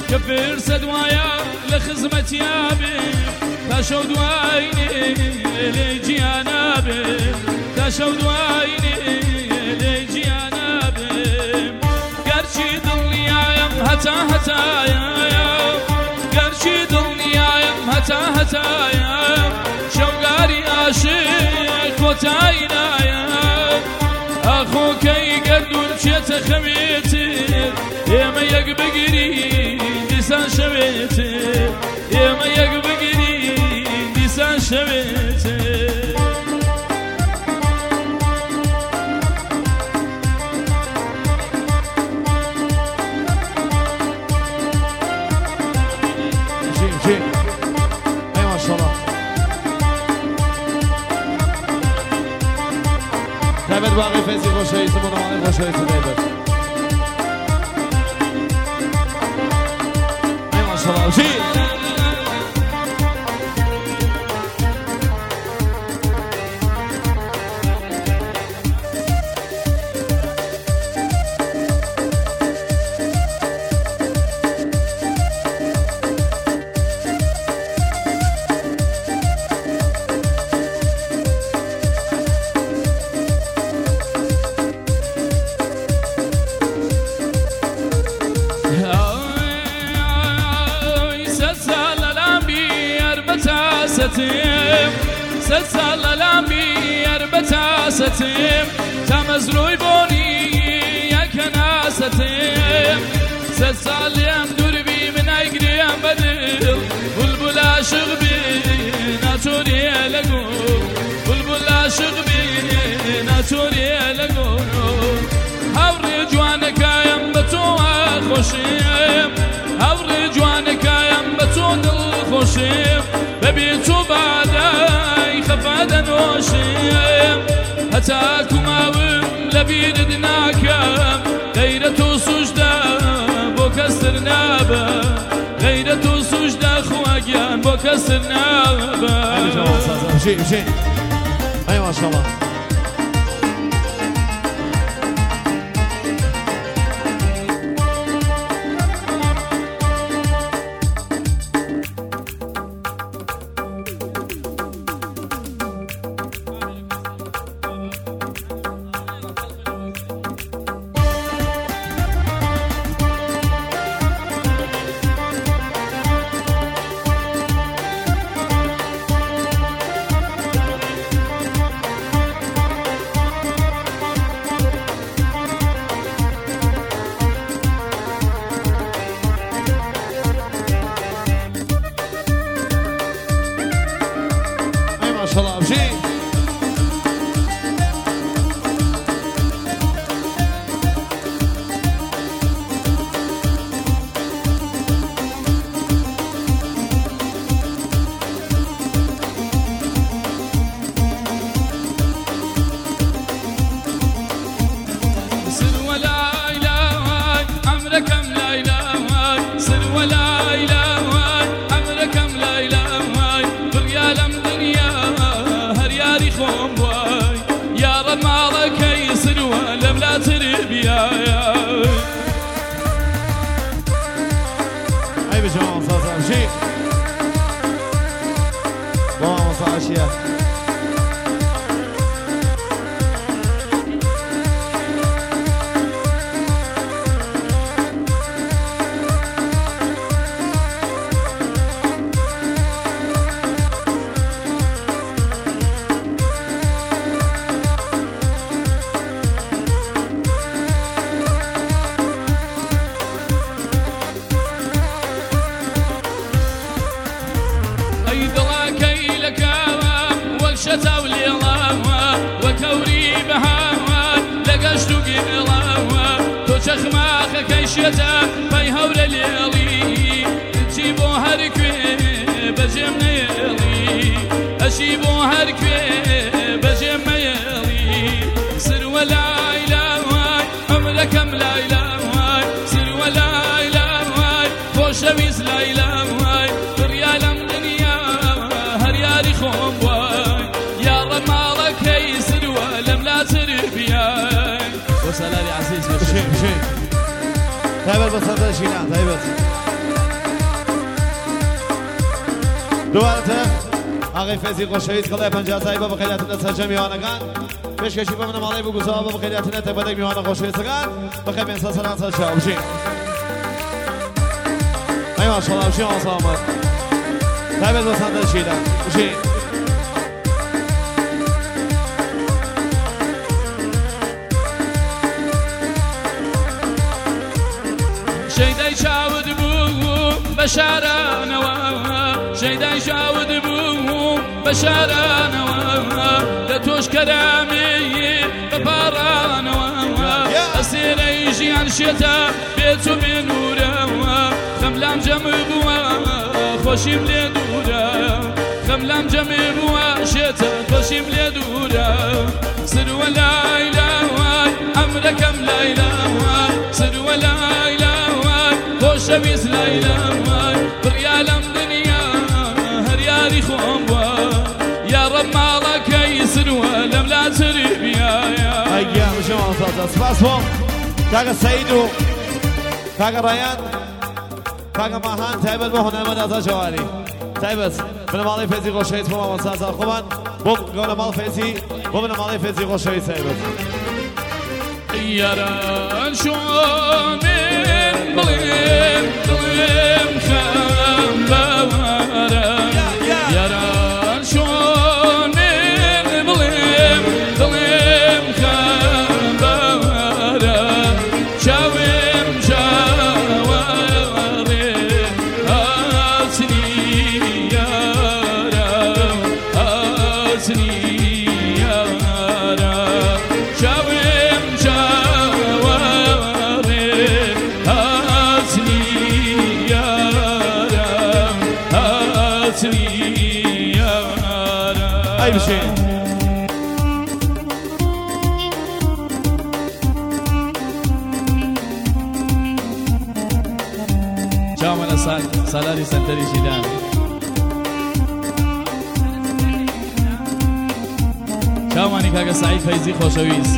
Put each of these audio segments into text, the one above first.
كفر سدوايا لخزمتي يابي تشو دوايني ليجي انا بي تشو دوايني ليجي انا بي قرشي ضلني يا هتا هتا يا قرشي ضلني يا هتا هتا يا شوقاري عاشق وتاينا يا اخوك يقدون شيت خميتي يا ما يقبقري لسان شويتي يا ما يقبقري لسان شويتي جي اي ما شاء الله تابد باقي فيزي خوشایی تو منوانه خوشایی تو تابد ای ماشاءالله جی سلسال لامبي أربعة ستيم تمزروي بوني يا كناستيم سلسال يم دربي من أجري يم بدل بلبلا شغبي ناتوري لقو بلبلا شغبي ناتوري لقو هوري جوانك يم بتو خوشيم هوري جوانك يم بتو دل خوشيم ببيتو بعداي خفاد نوشيم هتاكم اوم لبيدناكم غيرتو سجدة بوكسر نابا غيرتو سجدة خواجان بوكسر نابا شيء اي ما شاء الله الله بشي سر ولا إله عمرك أم لا إله سر ولا إله عمرك أم لا إله بريالم دنيا هرياري خوم واي يا رب مالك يسر ولم لا تربيا اي بجوان صاصا بشي بوان صاصا شتا وليلا وكوري بها لقشتو قيلا تو شخماخ كيشتا في هول الليلي تجيبو هركوي بجم نيلي أجيبو هركوي بجم نيلي سر ولا إله عمرك أم لا إله سر ولا إله خوشويز لا إله بريالم دنيا هرياري خوم وسلالي عزيز بشي تايبر بس هذا شيء تايبر دوباره آقای فیضی خوشویس خدای 50 سایه با خیلیت نسل میوانگان پیش کشی بمونه مالای بگوزا با خیلیت نت بدک میوان خوشویسگان بخیر بینسا سلام سال شما بشین ای ماشاءالله بشین آسامت تایبت بسنده شیدن بشین شيداي شاود بو بشارة نوا شيداي شاود بو بشارة نوا لتوش كلامي ببارة نوا أسير يجي عن شتا بيتو بنورا خملام جمع بوا خوشي مليدورا خملام جمع بوا شتا خوشي مليدورا سر ولا إله أمركم لا إله سر ولا إله خوشویس لیلم بريالم دنیا هر یاری خوام یا رب مالك يسر ولم لا تربيا ايام شما صوت سپاس بو کاغا سعیدو کاغا رایان کاغا ماهان تایبت بو هنرمند ازا جواری تایبت من مالی فیزی خوشویس بو من سازار خوبان بو گونه مال فیزی بو من مالی فیزی خوشویس تایبت ياران شون من بليم بليم خمبارا ياران شون من بليم بليم خمبارا شاوم شاوري أسني يارا أسني يارا شاوم أي بشين جامعنا سالاري سنتري جيدان جامعني كاكا سعيد فايزي خوشويس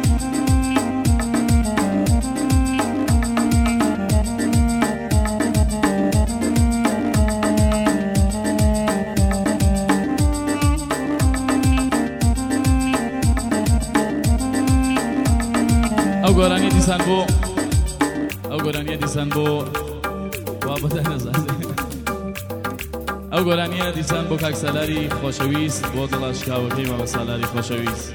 او گورانی دیسان بو او گورانی دیسان بو وابده نزده او گورانی دیسان بو کاک سالاری خوشویست بو دلاشکا و قیمه و سالاری خوشویست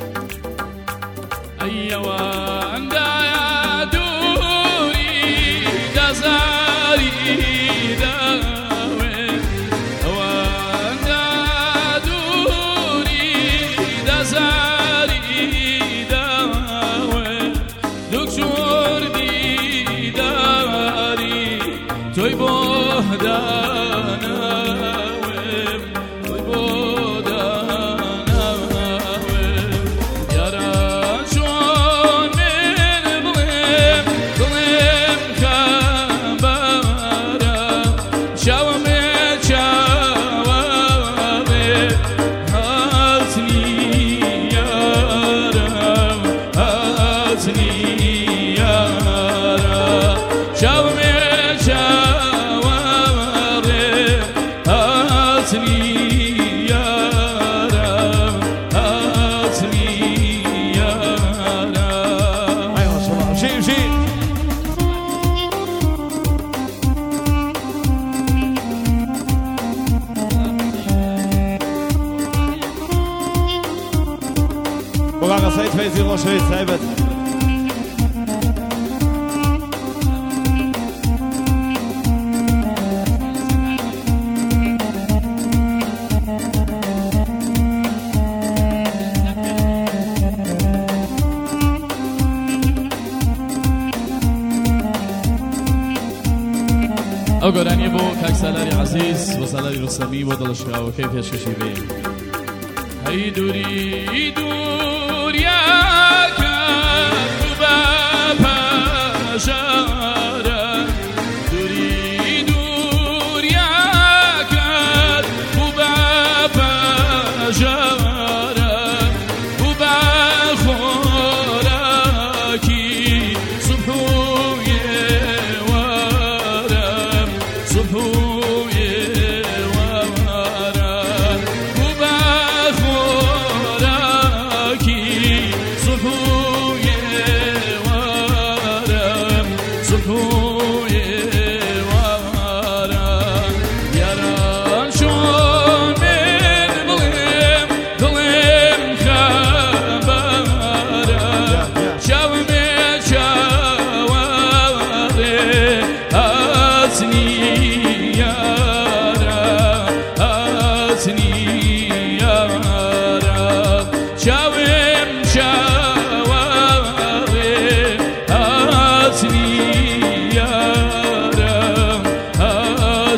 ایوا اندایا دوری دزاری داوه او اندایا دوری دزاری دکتر دیداری توی بودانم توی بودانم یاران چون من بلیم بلیم خبرم شوام چواره حسنی یارم حسنی وقاقا سعيد فايزي خوشويس تایبت او گرانی بو کاک سالاری عزیز و سالاری رسمی و دلشکا و کیف یشکشی بی هی دوری دور یا کن بابا شارا دوری دور یا کن بابا شارا بابا خوراکی صبحوی صبحوی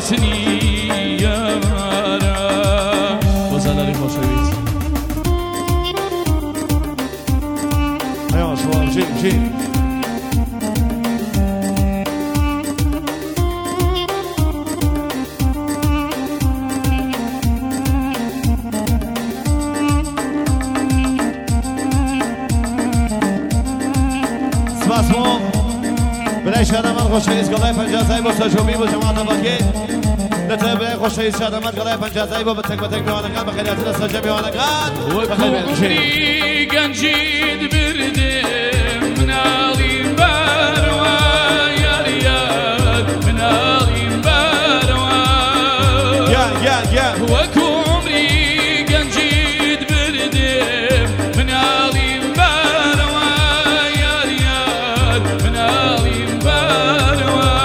بسنی یارا بزناری خوشویت ایوان شما جی برای شادمت خوشحالیست گلای 50 سایی با تجربی با جماعت باقی لطفا برای خوشحالیست شادمت گلای 50 سایی با تک میوانگان بخیریت دست میوانگان و کوری گنجید بردم منالیم بروا یار یار منالیم بروا و کوری گنجید بردم منالیم بروا یار یار منالیم بروا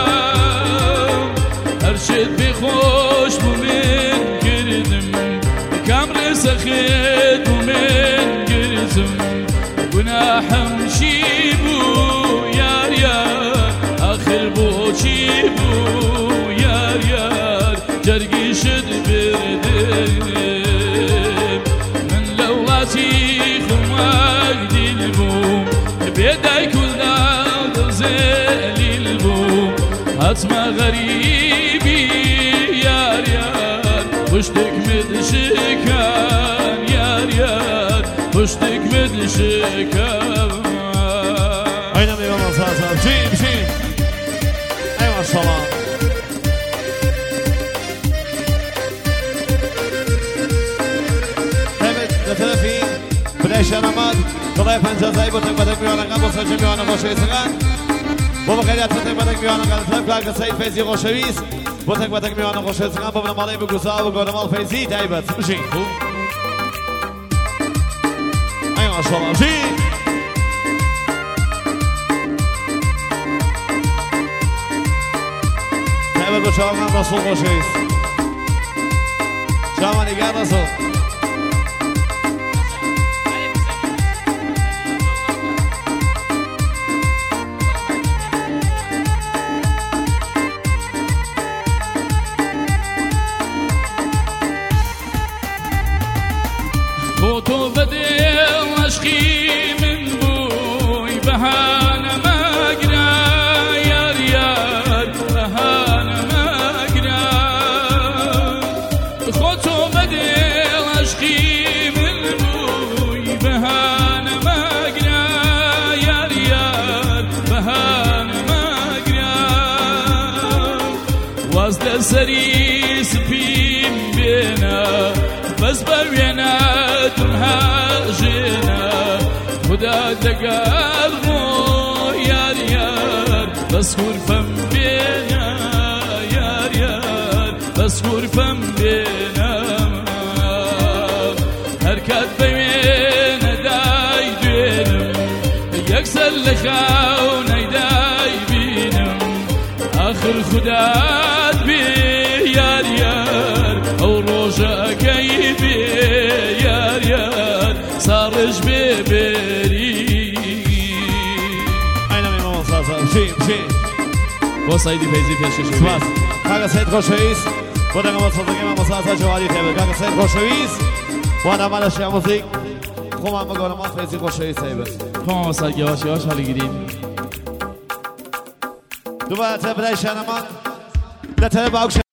هرشد بخوش بومن گردم کامر سخت بومن گرزم گناحم شی بو یار یار آخر بو چی بو یار یار جرگی شد بردم من لواتی خماک دل بوم بیدای کل دل زلیل بوم حتما غریبی یار یار پشتک مدشکن یار یار پشتک مدشکن اینا میگم اساسا بشین ایوان شما طرفی برای شادمت گلای 50 سایی با تک میوانگان با سجا میوانگان خوشحالیستگان با بخیریت تک میوانگان طرف کارگ سید فیضی خوشویست با تک میوانگان خوشحالیستگان با بنمالی بگوزا و گردمال فیضی تایبت بشین ایوان شما بشین تایبت با چهارمان رسول خوشحالیست چهارمان دیگر رسول تو بدل عشقی من بوی بهانه مگرا یار یار بهانه مگرا خود تو بدل عشقی من بوی بهانه مگرا یار یار بهانه مگرا وزد سری سپیم بینا بس بوینا هاجنا خدا دقال مو یار یار بس فم بينا یار یار بس فم بينا هركات بين داي بينم يكسر لخاو نيداي بينم اخر خدا بي یار یار او روجا قيبي یار یار سارج ببری اینا میگم اساسا بشین با سعیدی فیضی پیشش سپاس کاغ سید خوشویست با دقیقا صدقی من مساسا جواری تیبه کاغ سید خوشویست با نمال شیع موسیق خوب هم بگارم از فیضی خوشویست تیبه خواه سعید یواش یواش حالی گیریم دوباره برای شنمان لطفه باوک